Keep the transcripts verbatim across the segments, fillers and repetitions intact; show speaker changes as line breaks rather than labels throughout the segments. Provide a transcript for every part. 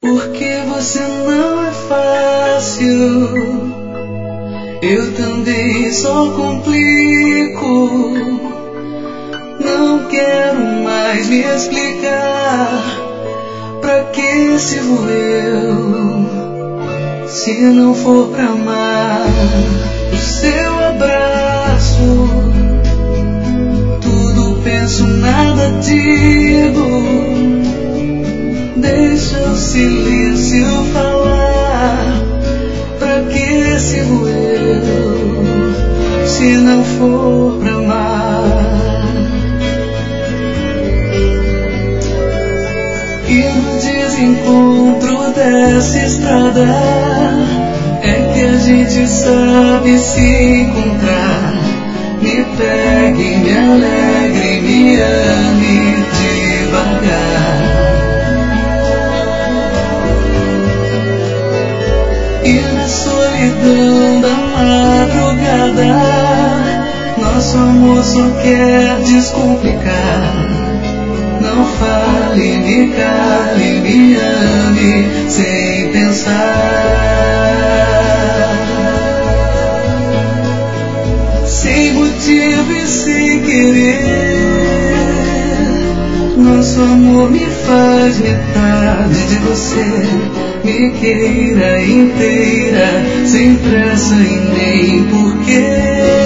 Porque você não é fácil, eu também só complico. Não quero mais me explicar. Pra que sirvo eu, se não for pra amar o seu abraço? Tudo penso, nada digo. Deixa o silêncio falar. Pra que sirvo eu, se não for pra amar? E no desencontro dessa estrada é que a gente sabe se encontrar. Me pegue, me alegre, me ame devagar. E na solidão da madrugada, nosso amor só quer descomplicar. Não fale, me cale, me ame sem pensar. Sem motivo e sem querer, nosso amor me faz metade de você. Me queira inteira, sem pressa e nem porquê.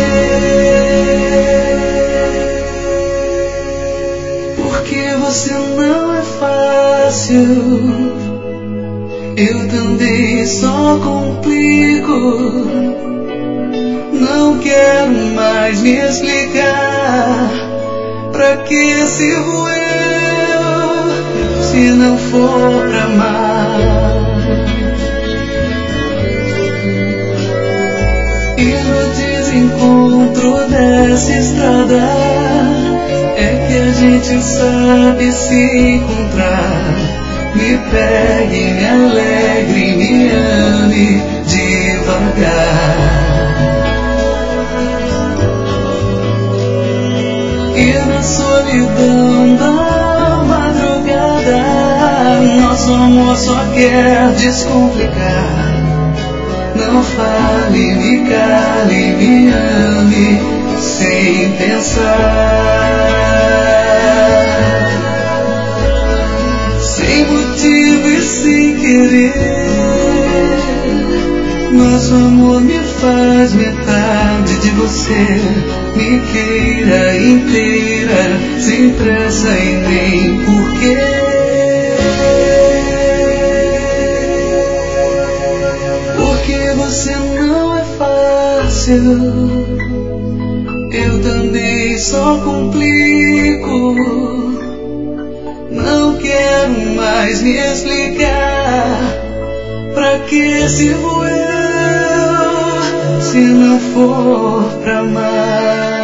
Porque você não é fácil, eu também só complico. Não quero mais me explicar. Pra que sirvo eu, se não for pra amar? E no desencontro dessa estrada é que a gente sabe se encontrar. Me pegue, me alegre, me ame devagar. E na solidão da madrugada, nosso amor só quer descomplicar. Não fale, me cale, me ame sem pensar. Sem motivo e sem querer, nosso amor me faz metade de você. Me queira inteira, sem pressa e nem porquê. Porque você não é fácil, eu também só complico. Não quero mais me explicar. Pra que sirvo eu, se não for pra amar?